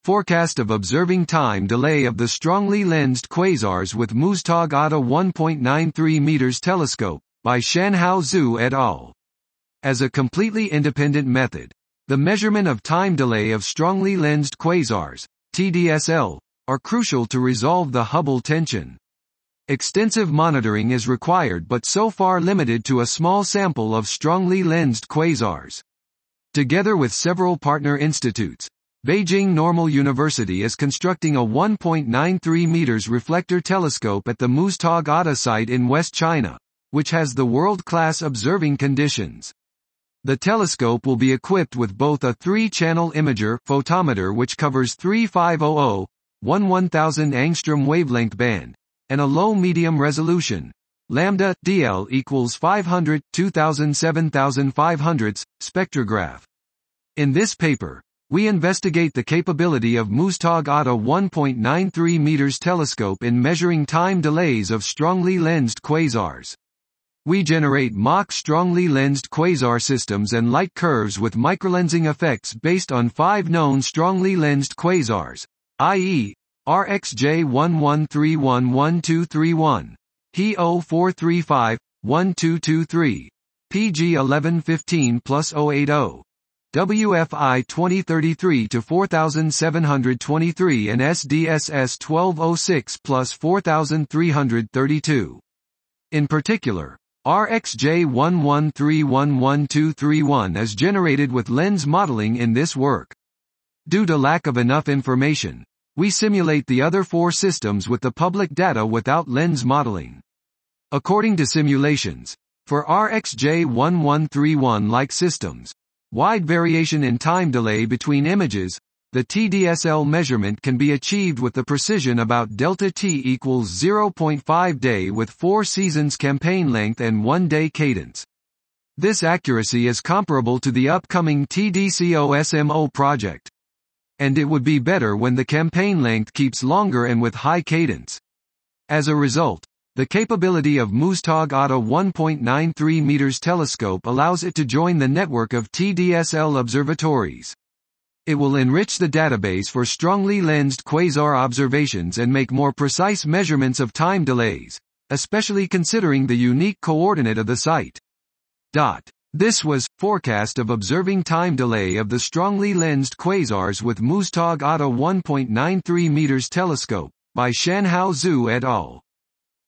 Forecast of observing time delay of the strongly lensed quasars with Muztagh ATA 1.93 meters telescope, by Shanhao Zhu et al. As a completely independent method, the measurement of time delay of strongly lensed quasars, TDSL, are crucial to resolve the Hubble tension. Extensive monitoring is required but so far limited to a small sample of strongly lensed quasars. Together with several partner institutes, Beijing Normal University is constructing a 1.93 meters reflector telescope at the Muztagh ATA site in West China, which has the world-class observing conditions. The telescope will be equipped with both a 3-channel imager photometer which covers 3500, 1000 angstrom wavelength band, and a low-medium resolution, lambda DL equals 500, 2000 7500 spectrograph. In this paper, we investigate the capability of Muztagh ATA 1.93 meters telescope in measuring time delays of strongly lensed quasars. We generate mock strongly lensed quasar systems and light curves with microlensing effects based on 5 known strongly lensed quasars, i.e., RxJ11311231, He0435, 1223, PG1115 plus 080, WFI 2033 to 4723 and SDSS 1206 plus 4332. In particular, RxJ11311231 is generated with lens modeling in this work. Due to lack of enough information, we simulate the other 4 systems with the public data without lens modeling. According to simulations, for RxJ1131-like systems, wide variation in time delay between images, the TDSL measurement can be achieved with the precision about delta T equals 0.5 day with 4 seasons campaign length and 1 day cadence. This accuracy is comparable to the upcoming TDCOSMO project. And it would be better when the campaign length keeps longer and with high cadence. As a result, the capability of Muztagh ATA 1.93 meters telescope allows it to join the network of TDSL observatories. It will enrich the database for strongly lensed quasar observations and make more precise measurements of time delays, especially considering the unique coordinate of the site. This was Forecast of Observing Time Delay of the Strongly Lensed Quasars with Muztagh ATA 1.93 meters telescope, by Shanhao Zhu et al.